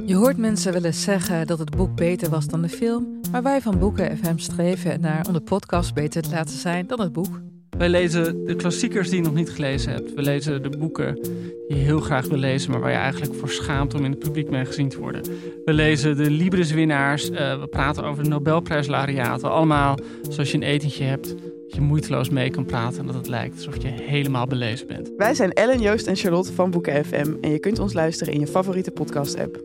Je hoort mensen wel eens zeggen dat het boek beter was dan de film, maar wij van Boeken FM streven ernaar om de podcast beter te laten zijn dan het boek. Wij lezen de klassiekers die je nog niet gelezen hebt. We lezen de boeken die je heel graag wil lezen, maar waar je eigenlijk voor schaamt om in het publiek mee gezien te worden. We lezen de Libris-winnaars. We praten over de Nobelprijslaureaten. Allemaal zoals je een etentje hebt, dat je moeiteloos mee kan praten en dat het lijkt alsof je helemaal belezen bent. Wij zijn Ellen, Joost en Charlotte van Boeken FM en je kunt ons luisteren in je favoriete podcast-app.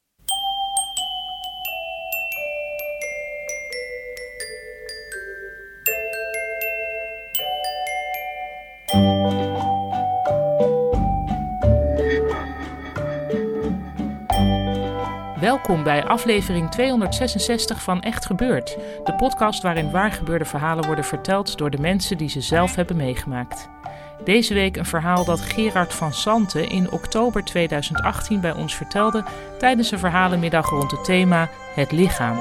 Welkom bij aflevering 266 van Echt Gebeurd. De podcast waarin waargebeurde verhalen worden verteld door de mensen die ze zelf hebben meegemaakt. Deze week een verhaal dat Gerard van Santen in oktober 2018 bij ons vertelde tijdens een verhalenmiddag rond het thema Het lichaam.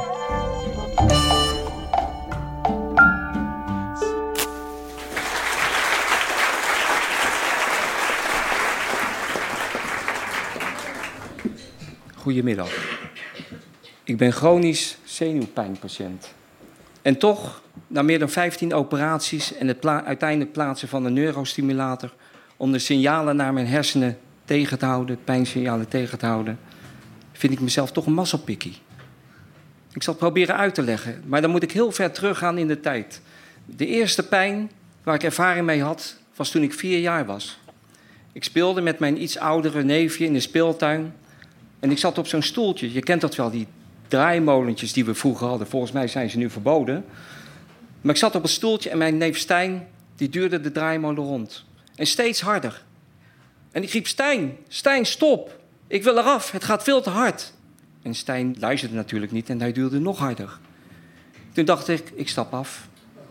Goedemiddag. Ik ben chronisch zenuwpijnpatiënt. En toch, na meer dan 15 operaties en het uiteindelijk plaatsen van een neurostimulator om de signalen naar mijn hersenen tegen te houden, pijnsignalen tegen te houden, vind ik mezelf toch een mazzelpikkie. Ik zal het proberen uit te leggen, maar dan moet ik heel ver teruggaan in de tijd. De eerste pijn waar ik ervaring mee had, was toen ik 4 jaar was. Ik speelde met mijn iets oudere neefje in de speeltuin. En ik zat op zo'n stoeltje. Je kent dat wel, die draaimolentjes die we vroeger hadden. Volgens mij zijn ze nu verboden. Maar ik zat op een stoeltje en mijn neef Stijn, die duurde de draaimolen rond. En steeds harder. En ik riep, Stijn, stop. Ik wil eraf, het gaat veel te hard. En Stijn luisterde natuurlijk niet en hij duurde nog harder. Toen dacht ik stap af.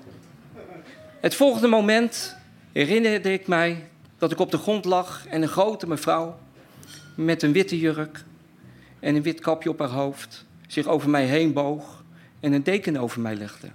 Het volgende moment herinnerde ik mij dat ik op de grond lag en een grote mevrouw met een witte jurk en een wit kapje op haar hoofd zich over mij heen boog en een deken over mij legde.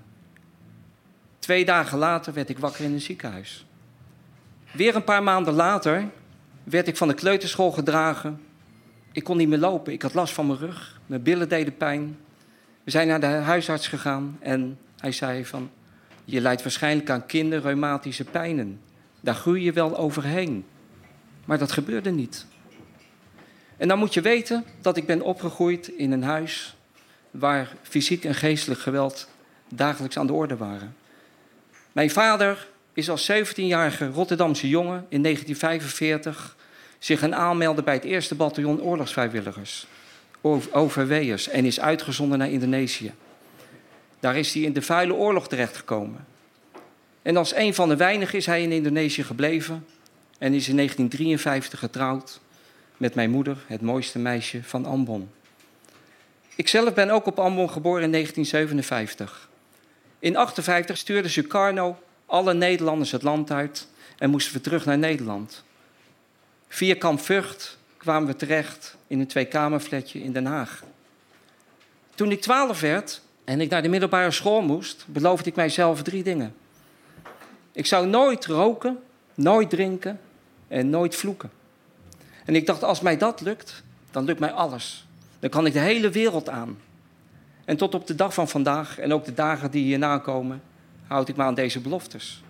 2 dagen later werd ik wakker in een ziekenhuis. Weer een paar maanden later werd ik van de kleuterschool gedragen. Ik kon niet meer lopen, ik had last van mijn rug, mijn billen deden pijn. We zijn naar de huisarts gegaan en hij zei van, je lijdt waarschijnlijk aan kinderreumatische pijnen. Daar groei je wel overheen. Maar dat gebeurde niet. En dan moet je weten dat ik ben opgegroeid in een huis waar fysiek en geestelijk geweld dagelijks aan de orde waren. Mijn vader is als 17-jarige Rotterdamse jongen in 1945 zich gaan aanmelden bij het 1e bataljon oorlogsvrijwilligers, OVW'ers, en is uitgezonden naar Indonesië. Daar is hij in de vuile oorlog terechtgekomen. En als een van de weinigen is hij in Indonesië gebleven en is in 1953 getrouwd met mijn moeder, het mooiste meisje van Ambon. Ikzelf ben ook op Ambon geboren in 1957. In 1958 stuurde Sukarno alle Nederlanders het land uit en moesten we terug naar Nederland. Via Kamp Vught kwamen we terecht in een 2-kamerflatje in Den Haag. Toen ik 12 werd en ik naar de middelbare school moest, beloofde ik mijzelf 3 dingen. Ik zou nooit roken, nooit drinken en nooit vloeken. En ik dacht, als mij dat lukt, dan lukt mij alles. Dan kan ik de hele wereld aan. En tot op de dag van vandaag en ook de dagen die hierna komen, houd ik me aan deze beloftes.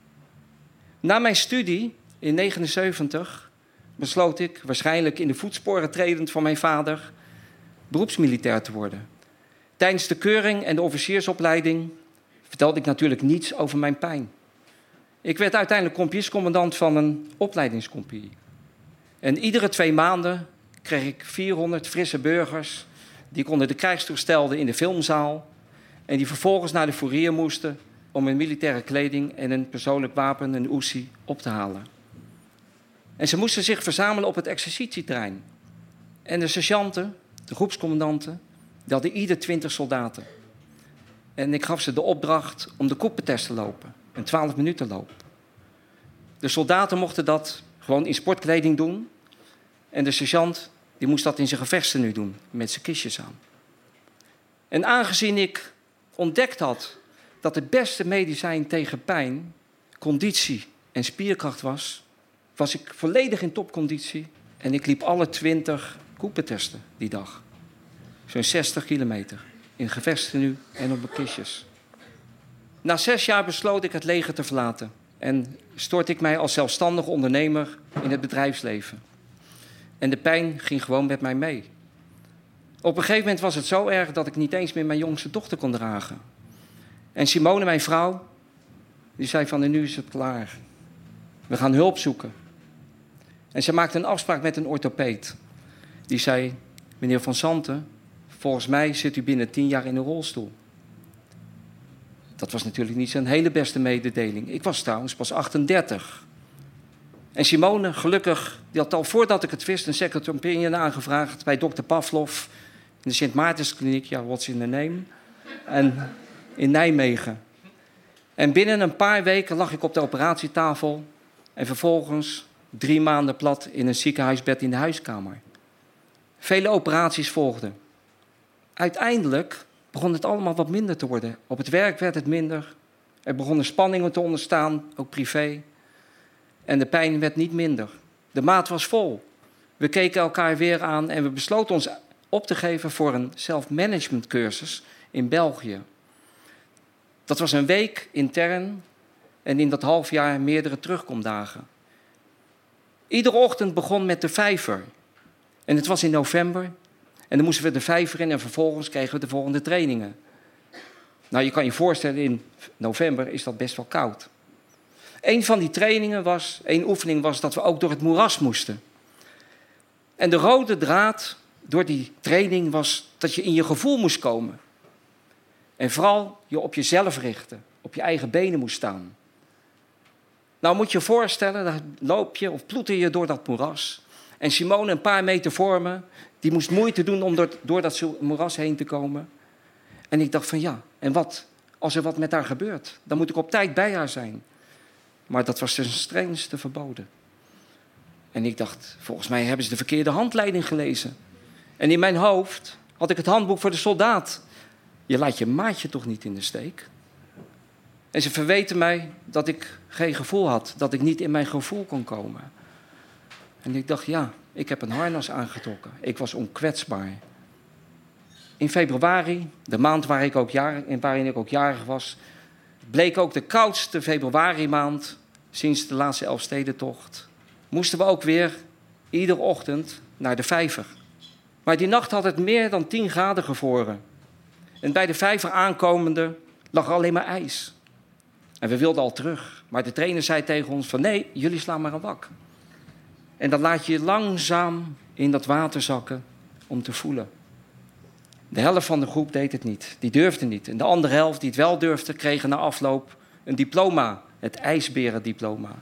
Na mijn studie in 1979 besloot ik, waarschijnlijk in de voetsporen tredend van mijn vader, beroepsmilitair te worden. Tijdens de keuring en de officiersopleiding vertelde ik natuurlijk niets over mijn pijn. Ik werd uiteindelijk kompiescommandant van een opleidingscompagnie. En iedere 2 maanden kreeg ik 400 frisse burgers die ik onder de krijgstoer stelde in de filmzaal en die vervolgens naar de fourier moesten om hun militaire kleding en een persoonlijk wapen, een Uzi, op te halen. En ze moesten zich verzamelen op het exercitieterrein. En de sergeanten, de groepscommandanten, die hadden ieder 20 soldaten. En ik gaf ze de opdracht om de Cooper-test te lopen, een 12 minuten loop. De soldaten mochten dat gewoon in sportkleding doen. En de sergeant die moest dat in zijn gevechtstenu doen, met zijn kistjes aan. En aangezien ik ontdekt had dat het beste medicijn tegen pijn conditie en spierkracht was, was ik volledig in topconditie en ik liep alle 20 Cooper-testen die dag. Zo'n 60 kilometer. In gevechtstenue en op kistjes. Na 6 jaar besloot ik het leger te verlaten. En stort ik mij als zelfstandig ondernemer in het bedrijfsleven. En de pijn ging gewoon met mij mee. Op een gegeven moment was het zo erg dat ik niet eens meer mijn jongste dochter kon dragen. En Simone, mijn vrouw, die zei van nu is het klaar. We gaan hulp zoeken. En ze maakte een afspraak met een orthopeed. Die zei, meneer Van Santen, volgens mij zit u binnen 10 jaar in een rolstoel. Dat was natuurlijk niet zijn hele beste mededeling. Ik was trouwens pas 38. En Simone, gelukkig, die had al voordat ik het wist een second opinion aangevraagd bij dokter Pavlov in de Sint Maartenskliniek, ja, what's in the name, en in Nijmegen. En binnen een paar weken lag ik op de operatietafel en vervolgens 3 maanden plat in een ziekenhuisbed in de huiskamer. Vele operaties volgden. Uiteindelijk begon het allemaal wat minder te worden. Op het werk werd het minder. Er begonnen spanningen te ontstaan, ook privé. En de pijn werd niet minder. De maat was vol. We keken elkaar weer aan en we besloten ons op te geven voor een self-management cursus in België. Dat was een week intern en in dat half jaar meerdere terugkomdagen. Iedere ochtend begon met de vijver. En het was in november. En dan moesten we de vijver in en vervolgens kregen we de volgende trainingen. Nou, je kan je voorstellen, in november is dat best wel koud. Een van die trainingen een oefening was dat we ook door het moeras moesten. En de rode draad door die training was dat je in je gevoel moest komen. En vooral je op jezelf richten, op je eigen benen moest staan. Nou moet je je voorstellen, dan loop je of ploeter je door dat moeras. En Simone, een paar meter voor me, die moest moeite doen om door dat moeras heen te komen. En ik dacht van ja, en wat als er wat met haar gebeurt? Dan moet ik op tijd bij haar zijn. Maar dat was ten strengste verboden. En ik dacht, volgens mij hebben ze de verkeerde handleiding gelezen. En in mijn hoofd had ik het handboek voor de soldaat. Je laat je maatje toch niet in de steek? En ze verweten mij dat ik geen gevoel had. Dat ik niet in mijn gevoel kon komen. En ik dacht, ja, ik heb een harnas aangetrokken. Ik was onkwetsbaar. In februari, de maand waarin ik ook jarig was, bleek ook de koudste februarimaand sinds de laatste Elfstedentocht. Moesten we ook weer iedere ochtend naar de vijver. Maar die nacht had het meer dan 10 graden gevroren. En bij de vijver aankomende lag er alleen maar ijs. En we wilden al terug. Maar de trainer zei tegen ons van nee, jullie slaan maar een wak. En dan laat je je langzaam in dat water zakken om te voelen. De helft van de groep deed het niet. Die durfde niet. En de andere helft die het wel durfde, kregen na afloop een diploma. Het ijsberendiploma.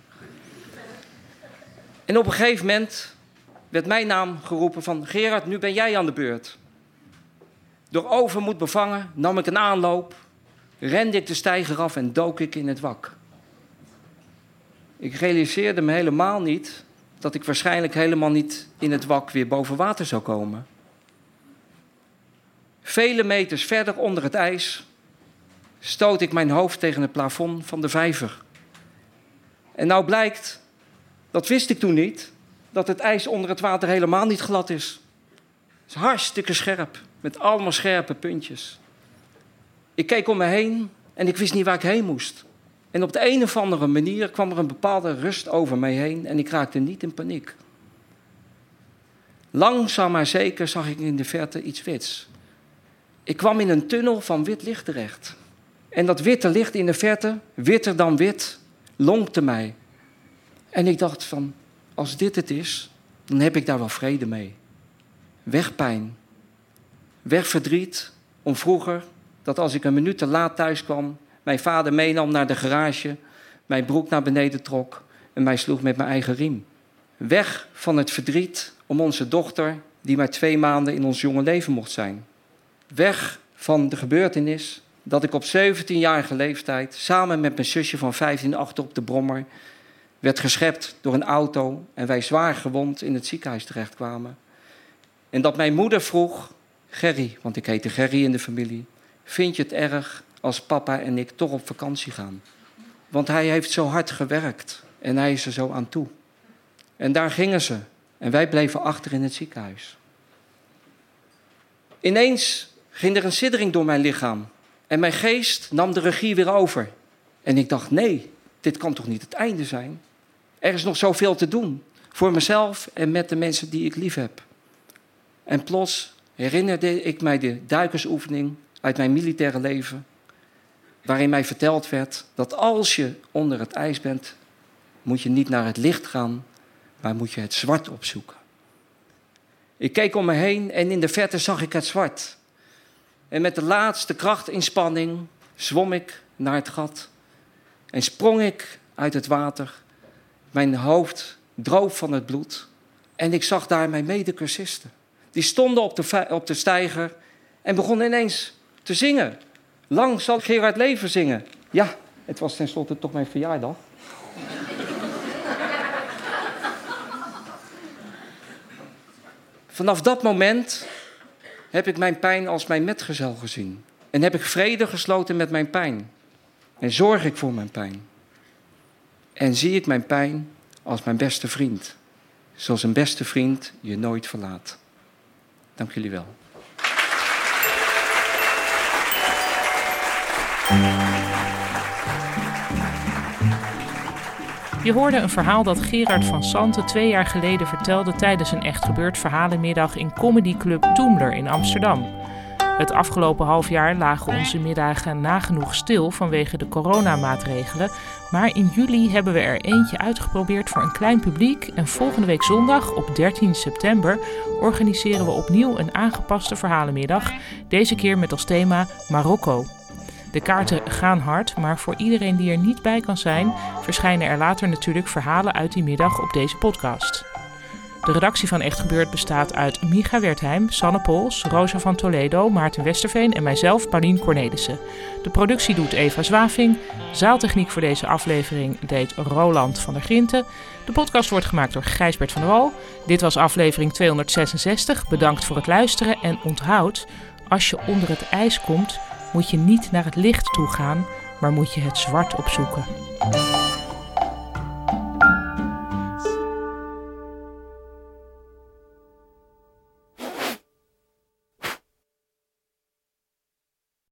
En op een gegeven moment werd mijn naam geroepen van Gerard, nu ben jij aan de beurt. Door overmoed bevangen nam ik een aanloop, rende ik de steiger af en dook ik in het wak. Ik realiseerde me helemaal niet dat ik waarschijnlijk helemaal niet in het wak weer boven water zou komen. Vele meters verder onder het ijs stoot ik mijn hoofd tegen het plafond van de vijver. En nou blijkt, dat wist ik toen niet, dat het ijs onder het water helemaal niet glad is. Het is hartstikke scherp, met allemaal scherpe puntjes. Ik keek om me heen en ik wist niet waar ik heen moest. En op de een of andere manier kwam er een bepaalde rust over mij heen en ik raakte niet in paniek. Langzaam maar zeker zag ik in de verte iets wits. Ik kwam in een tunnel van wit licht terecht. En dat witte licht in de verte, witter dan wit, lonkte mij. En ik dacht van, als dit het is, dan heb ik daar wel vrede mee. Weg pijn. Weg verdriet om vroeger, dat als ik een minuut te laat thuis kwam, mijn vader meenam naar de garage, mijn broek naar beneden trok en mij sloeg met mijn eigen riem. Weg van het verdriet om onze dochter, die maar 2 maanden in ons jonge leven mocht zijn. Weg van de gebeurtenis dat ik op 17-jarige leeftijd samen met mijn zusje van 15 achter op de brommer werd geschept door een auto en wij zwaar gewond in het ziekenhuis terechtkwamen. En dat mijn moeder vroeg, Gerry, want ik heette Gerry in de familie, vind je het erg als papa en ik toch op vakantie gaan? Want hij heeft zo hard gewerkt en hij is er zo aan toe. En daar gingen ze en wij bleven achter in het ziekenhuis. Ineens ging er een siddering door mijn lichaam. En mijn geest nam de regie weer over. En ik dacht, nee, dit kan toch niet het einde zijn? Er is nog zoveel te doen. Voor mezelf en met de mensen die ik lief heb. En plots herinnerde ik mij de duikersoefening uit mijn militaire leven. Waarin mij verteld werd dat als je onder het ijs bent, moet je niet naar het licht gaan, maar moet je het zwart opzoeken. Ik keek om me heen en in de verte zag ik het zwart. En met de laatste krachtinspanning zwom ik naar het gat. En sprong ik uit het water. Mijn hoofd droop van het bloed. En ik zag daar mijn medecursisten. Die stonden op de steiger en begonnen ineens te zingen. Lang zal Gerard leven zingen. Ja, het was tenslotte toch mijn verjaardag. Vanaf dat moment heb ik mijn pijn als mijn metgezel gezien. En heb ik vrede gesloten met mijn pijn. En zorg ik voor mijn pijn. En zie ik mijn pijn als mijn beste vriend. Zoals een beste vriend je nooit verlaat. Dank jullie wel. Je hoorde een verhaal dat Gerard van Santen 2 jaar geleden vertelde tijdens een Echt Gebeurd verhalenmiddag in Comedy Club Toemler in Amsterdam. Het afgelopen half jaar lagen onze middagen nagenoeg stil vanwege de coronamaatregelen. Maar in juli hebben we er eentje uitgeprobeerd voor een klein publiek. En volgende week zondag, op 13 september, organiseren we opnieuw een aangepaste verhalenmiddag. Deze keer met als thema Marokko. De kaarten gaan hard, maar voor iedereen die er niet bij kan zijn, verschijnen er later natuurlijk verhalen uit die middag op deze podcast. De redactie van Echt Gebeurd bestaat uit Micha Wertheim, Sanne Pols, Rosa van Toledo, Maarten Westerveen en mijzelf, Paulien Cornelissen. De productie doet Eva Zwaving. Zaaltechniek voor deze aflevering deed Roland van der Grinten. De podcast wordt gemaakt door Gijsbert van der Wal. Dit was aflevering 266. Bedankt voor het luisteren en onthoud, als je onder het ijs komt, moet je niet naar het licht toe gaan, maar moet je het zwart opzoeken.